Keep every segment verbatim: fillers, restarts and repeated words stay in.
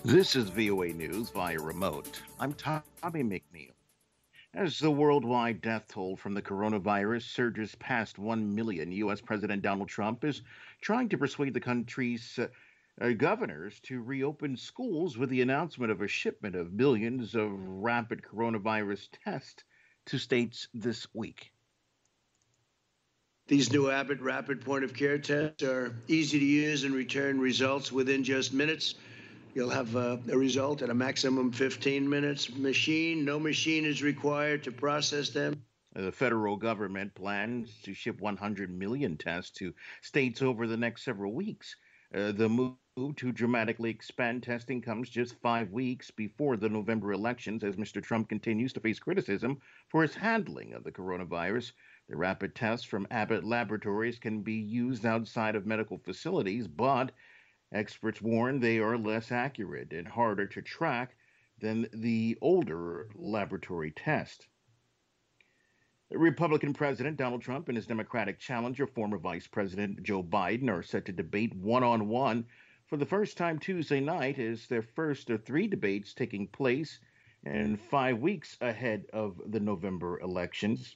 This is V O A News via remote. I'm Tommy McNeil. As the worldwide death toll from the coronavirus surges past one million, U S. President Donald Trump is trying to persuade the country's uh, uh, governors to reopen schools with the announcement of a shipment of millions of rapid coronavirus tests to states this week. These new Abbott rapid point of care tests are easy to use and return results within just minutes. You'll have uh, a result in a maximum fifteen minutes. Machine, no machine is required to process them. The federal government plans to ship one hundred million tests to states over the next several weeks. Uh, the move to dramatically expand testing comes just five weeks before the November elections as Mister Trump continues to face criticism for his handling of the coronavirus. The rapid tests from Abbott Laboratories can be used outside of medical facilities, but experts warn they are less accurate and harder to track than the older laboratory test. Republican President Donald Trump and his Democratic challenger, former Vice President Joe Biden, are set to debate one-on-one for the first time Tuesday night as their first of three debates taking place in five weeks ahead of the November elections.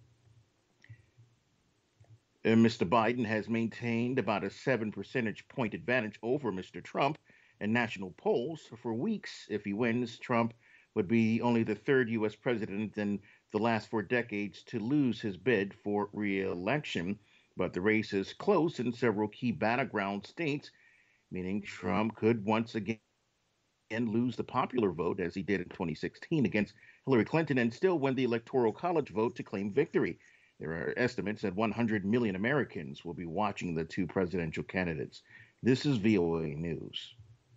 Mister Biden has maintained about a seven percentage point advantage over Mister Trump in national polls for weeks. If he wins, Trump would be only the third U S president in the last four decades to lose his bid for re-election. But the race is close in several key battleground states, meaning Trump could once again lose the popular vote as he did in twenty sixteen against Hillary Clinton and still win the Electoral College vote to claim victory. There are estimates that one hundred million Americans will be watching the two presidential candidates. This is V O A News.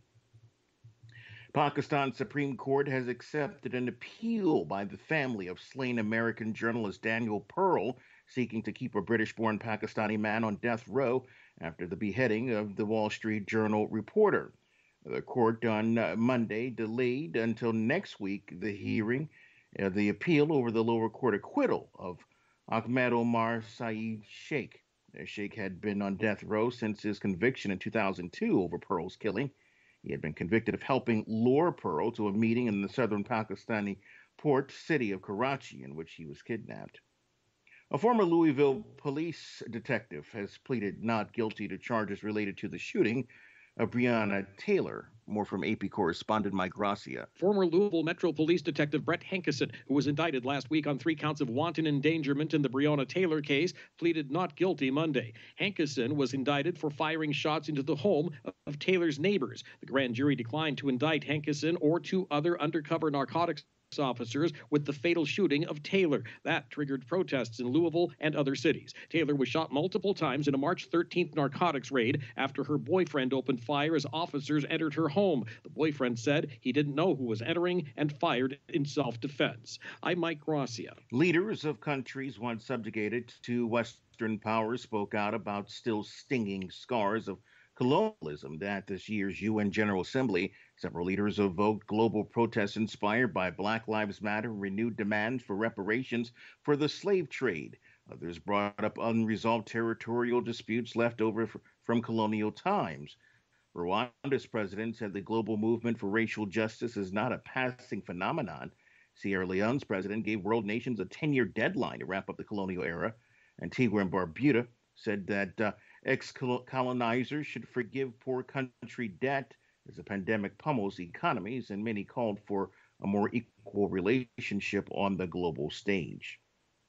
Pakistan's Supreme Court has accepted an appeal by the family of slain American journalist Daniel Pearl, seeking to keep a British-born Pakistani man on death row after the beheading of the Wall Street Journal reporter. The court on uh, Monday delayed until next week the hearing, uh, the appeal over the lower court acquittal of Ahmed Omar Saeed Sheikh. Sheikh had been on death row since his conviction in two thousand two over Pearl's killing. He had been convicted of helping lure Pearl to a meeting in the southern Pakistani port city of Karachi in which he was kidnapped. A former Louisville police detective has pleaded not guilty to charges related to the shooting of Breonna Taylor. More from A P correspondent Mike Gracia. Former Louisville Metro Police Detective Brett Hankison, who was indicted last week on three counts of wanton endangerment in the Breonna Taylor case, pleaded not guilty Monday. Hankison was indicted for firing shots into the home of Taylor's neighbors. The grand jury declined to indict Hankison or two other undercover narcotics officers with the fatal shooting of Taylor. That triggered protests in Louisville and other cities. Taylor was shot multiple times in a March thirteenth narcotics raid after her boyfriend opened fire as officers entered her home. The boyfriend said he didn't know who was entering and fired in self-defense. I'm Mike Gracia. Leaders of countries once subjugated to Western powers spoke out about still stinging scars of colonialism at this year's U N General Assembly. Several leaders evoked global protests inspired by Black Lives Matter, renewed demands for reparations for the slave trade. Others brought up unresolved territorial disputes left over f- from colonial times. Rwanda's president said the global movement for racial justice is not a passing phenomenon. Sierra Leone's president gave world nations a ten-year deadline to wrap up the colonial era. Antigua and Barbuda said that uh, ex-colonizers should forgive poor country debt as the pandemic pummels economies, and many called for a more equal relationship on the global stage.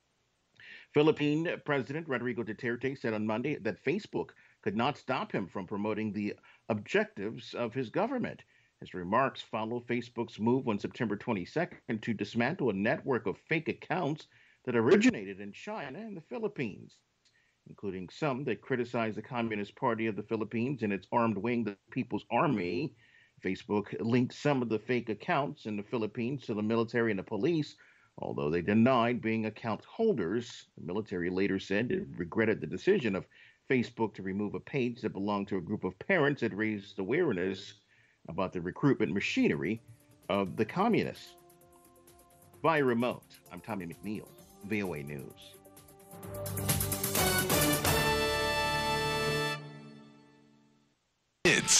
Philippine President Rodrigo Duterte said on Monday that Facebook could not stop him from promoting the objectives of his government. His remarks follow Facebook's move on September twenty-second to dismantle a network of fake accounts that originated in China and the Philippines, including some that criticize the Communist Party of the Philippines and its armed wing, the People's Army. Facebook linked some of the fake accounts in the Philippines to the military and the police, although they denied being account holders. The military later said it regretted the decision of Facebook to remove a page that belonged to a group of parents that raised awareness about the recruitment machinery of the communists. Via remote, I'm Tommy McNeil, V O A News.